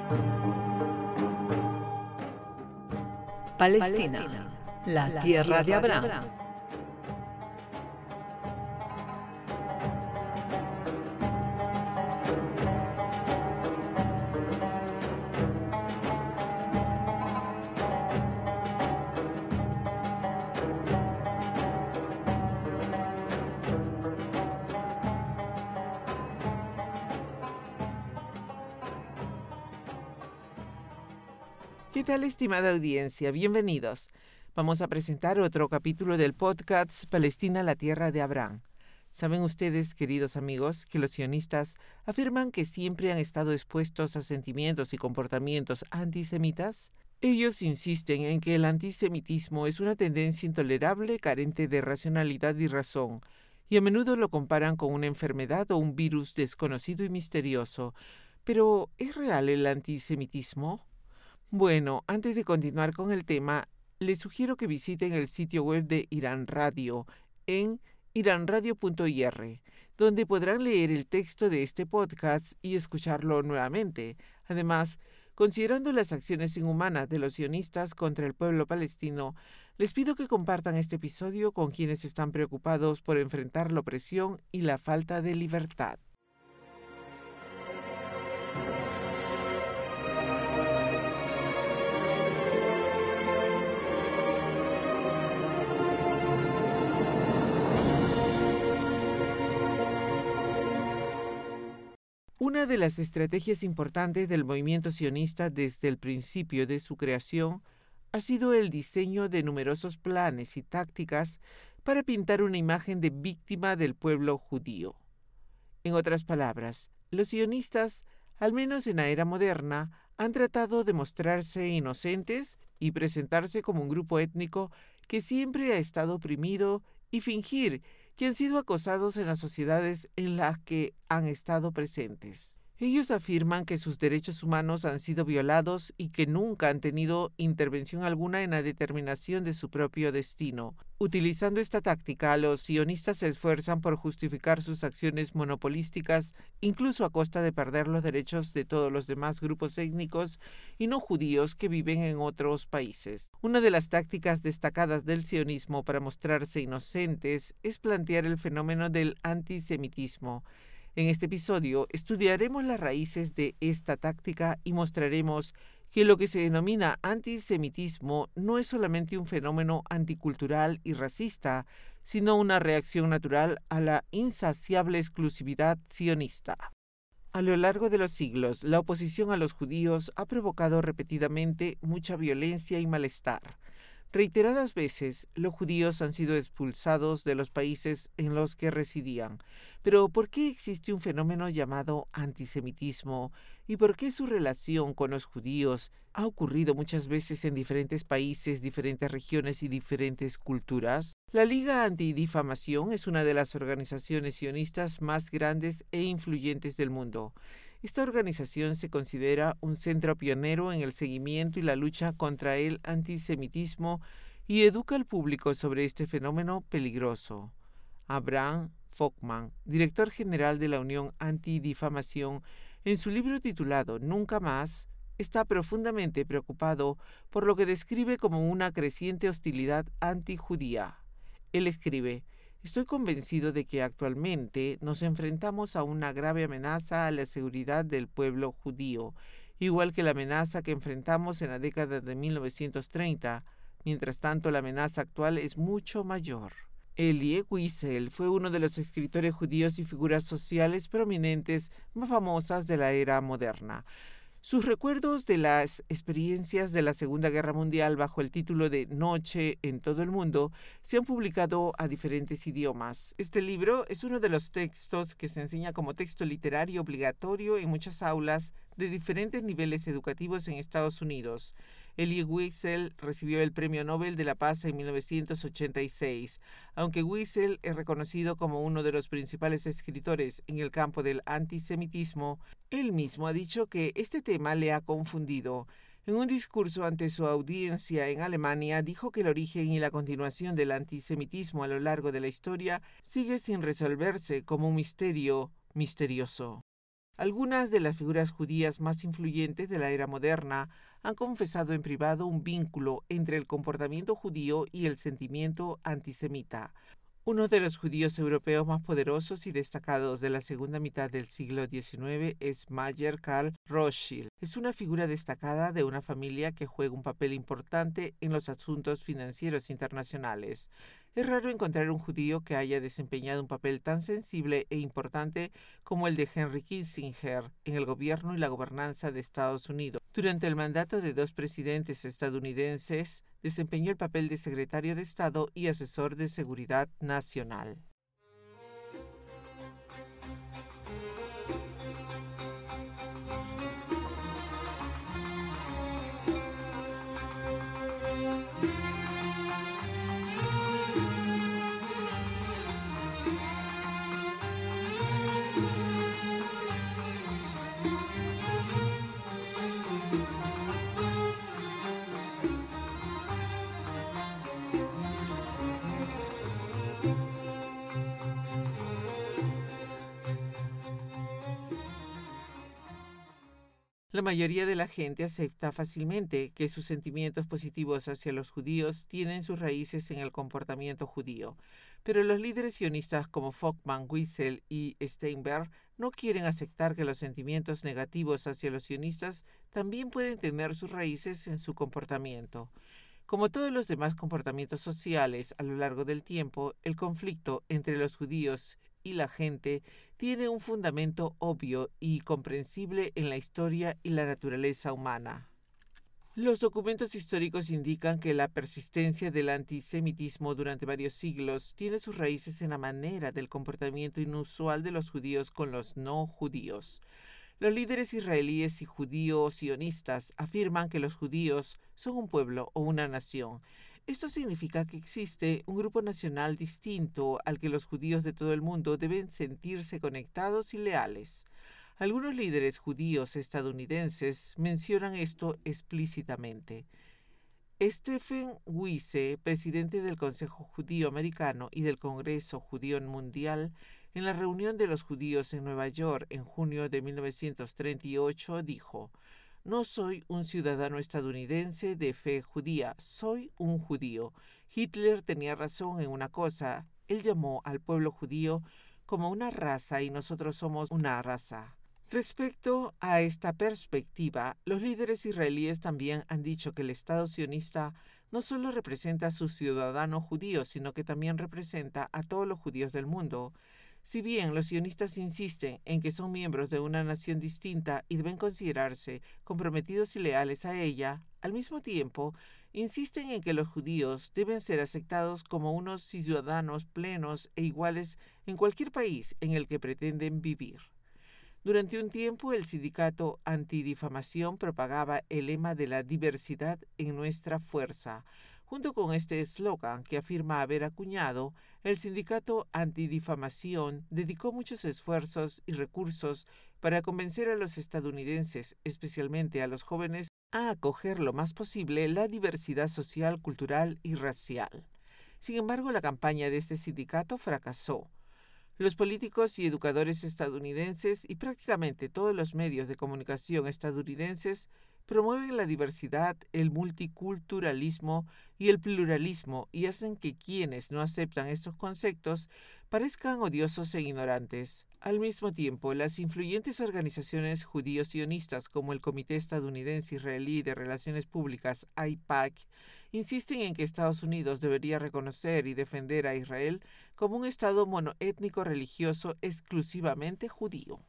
Palestina, la tierra de Abraham. ¿Qué tal, estimada audiencia? Bienvenidos. Vamos a presentar otro capítulo del podcast Palestina, la tierra de Abraham. ¿Saben ustedes, queridos amigos, que los sionistas afirman que siempre han estado expuestos a sentimientos y comportamientos antisemitas? Ellos insisten en que el antisemitismo es una tendencia intolerable, carente de racionalidad y razón, y a menudo lo comparan con una enfermedad o un virus desconocido y misterioso. Pero, ¿es real el antisemitismo? Bueno, antes de continuar con el tema, les sugiero que visiten el sitio web de Irán Radio en iranradio.ir, donde podrán leer el texto de este podcast y escucharlo nuevamente. Además, considerando las acciones inhumanas de los sionistas contra el pueblo palestino, les pido que compartan este episodio con quienes están preocupados por enfrentar la opresión y la falta de libertad. Una de las estrategias importantes del movimiento sionista desde el principio de su creación ha sido el diseño de numerosos planes y tácticas para pintar una imagen de víctima del pueblo judío. En otras palabras, los sionistas, al menos en la era moderna, han tratado de mostrarse inocentes y presentarse como un grupo étnico que siempre ha estado oprimido y fingir que han sido acosados en las sociedades en las que han estado presentes. Ellos afirman que sus derechos humanos han sido violados y que nunca han tenido intervención alguna en la determinación de su propio destino. Utilizando esta táctica, los sionistas se esfuerzan por justificar sus acciones monopolísticas, incluso a costa de perder los derechos de todos los demás grupos étnicos y no judíos que viven en otros países. Una de las tácticas destacadas del sionismo para mostrarse inocentes es plantear el fenómeno del antisemitismo. En este episodio estudiaremos las raíces de esta táctica y mostraremos que lo que se denomina antisemitismo no es solamente un fenómeno anticultural y racista, sino una reacción natural a la insaciable exclusividad sionista. A lo largo de los siglos, la oposición a los judíos ha provocado repetidamente mucha violencia y malestar. Reiteradas veces, los judíos han sido expulsados de los países en los que residían. Pero, ¿por qué existe un fenómeno llamado antisemitismo? ¿Y por qué su relación con los judíos ha ocurrido muchas veces en diferentes países, diferentes regiones y diferentes culturas? La Liga Antidifamación es una de las organizaciones sionistas más grandes e influyentes del mundo. Esta organización se considera un centro pionero en el seguimiento y la lucha contra el antisemitismo y educa al público sobre este fenómeno peligroso. Abraham Folkman, director general de la Unión Antidifamación, en su libro titulado Nunca más, está profundamente preocupado por lo que describe como una creciente hostilidad antijudía. Él escribe: "Estoy convencido de que actualmente nos enfrentamos a una grave amenaza a la seguridad del pueblo judío, igual que la amenaza que enfrentamos en la década de 1930. Mientras tanto, la amenaza actual es mucho mayor". Elie Wiesel fue uno de los escritores judíos y figuras sociales prominentes más famosas de la era moderna. Sus recuerdos de las experiencias de la Segunda Guerra Mundial bajo el título de Noche en todo el mundo se han publicado a diferentes idiomas. Este libro es uno de los textos que se enseña como texto literario obligatorio en muchas aulas de diferentes niveles educativos en Estados Unidos. Elie Wiesel recibió el Premio Nobel de la Paz en 1986. Aunque Wiesel es reconocido como uno de los principales escritores en el campo del antisemitismo, él mismo ha dicho que este tema le ha confundido. En un discurso ante su audiencia en Alemania, dijo que el origen y la continuación del antisemitismo a lo largo de la historia sigue sin resolverse como un misterio misterioso. Algunas de las figuras judías más influyentes de la era moderna han confesado en privado un vínculo entre el comportamiento judío y el sentimiento antisemita. Uno de los judíos europeos más poderosos y destacados de la segunda mitad del siglo XIX es Mayer Karl Rothschild. Es una figura destacada de una familia que juega un papel importante en los asuntos financieros internacionales. Es raro encontrar un judío que haya desempeñado un papel tan sensible e importante como el de Henry Kissinger en el gobierno y la gobernanza de Estados Unidos. Durante el mandato de 2 presidentes estadounidenses, desempeñó el papel de secretario de Estado y asesor de seguridad nacional. La mayoría de la gente acepta fácilmente que sus sentimientos positivos hacia los judíos tienen sus raíces en el comportamiento judío, pero los líderes sionistas como Folkman, Wiesel y Steinberg no quieren aceptar que los sentimientos negativos hacia los sionistas también pueden tener sus raíces en su comportamiento. Como todos los demás comportamientos sociales a lo largo del tiempo, el conflicto entre los judíos y la gente tiene un fundamento obvio y comprensible en la historia y la naturaleza humana. Los documentos históricos indican que la persistencia del antisemitismo durante varios siglos tiene sus raíces en la manera del comportamiento inusual de los judíos con los no judíos. Los líderes israelíes y judíos sionistas afirman que los judíos son un pueblo o una nación. Esto significa que existe un grupo nacional distinto al que los judíos de todo el mundo deben sentirse conectados y leales. Algunos líderes judíos estadounidenses mencionan esto explícitamente. Stephen Wise, presidente del Consejo Judío Americano y del Congreso Judío Mundial, en la reunión de los judíos en Nueva York en junio de 1938, dijo: «No soy un ciudadano estadounidense de fe judía, soy un judío. Hitler tenía razón en una cosa, él llamó al pueblo judío como una raza y nosotros somos una raza». Respecto a esta perspectiva, los líderes israelíes también han dicho que el Estado sionista no solo representa a sus ciudadanos judíos, sino que también representa a todos los judíos del mundo. Si bien los sionistas insisten en que son miembros de una nación distinta y deben considerarse comprometidos y leales a ella, al mismo tiempo insisten en que los judíos deben ser aceptados como unos ciudadanos plenos e iguales en cualquier país en el que pretenden vivir. Durante un tiempo, el sindicato antidifamación propagaba el lema de la diversidad en nuestra fuerza. Junto con este eslogan que afirma haber acuñado, el sindicato antidifamación dedicó muchos esfuerzos y recursos para convencer a los estadounidenses, especialmente a los jóvenes, a acoger lo más posible la diversidad social, cultural y racial. Sin embargo, la campaña de este sindicato fracasó. Los políticos y educadores estadounidenses y prácticamente todos los medios de comunicación estadounidenses promueven la diversidad, el multiculturalismo y el pluralismo y hacen que quienes no aceptan estos conceptos parezcan odiosos e ignorantes. Al mismo tiempo, las influyentes organizaciones judío-sionistas como el Comité Estadounidense Israelí de Relaciones Públicas, AIPAC, insisten en que Estados Unidos debería reconocer y defender a Israel como un Estado monoétnico religioso exclusivamente judío.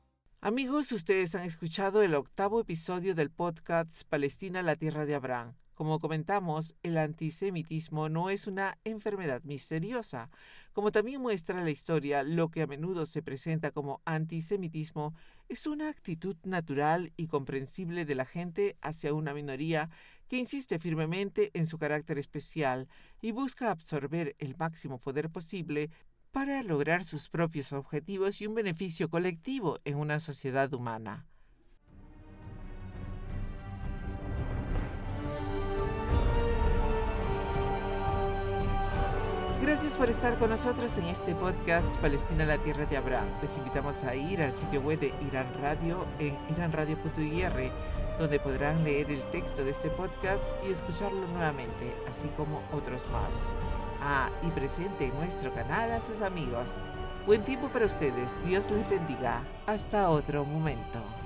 Amigos, ustedes han escuchado el 8º episodio del podcast Palestina, la tierra de Abraham. Como comentamos, el antisemitismo no es una enfermedad misteriosa. Como también muestra la historia, lo que a menudo se presenta como antisemitismo es una actitud natural y comprensible de la gente hacia una minoría que insiste firmemente en su carácter especial y busca absorber el máximo poder posible para lograr sus propios objetivos y un beneficio colectivo en una sociedad humana. Gracias por estar con nosotros en este podcast Palestina, la tierra de Abraham. Les invitamos a ir al sitio web de Irán Radio en iranradio.ir, donde podrán leer el texto de este podcast y escucharlo nuevamente, así como otros más. Y presente en nuestro canal a sus amigos. Buen tiempo para ustedes. Dios les bendiga. Hasta otro momento.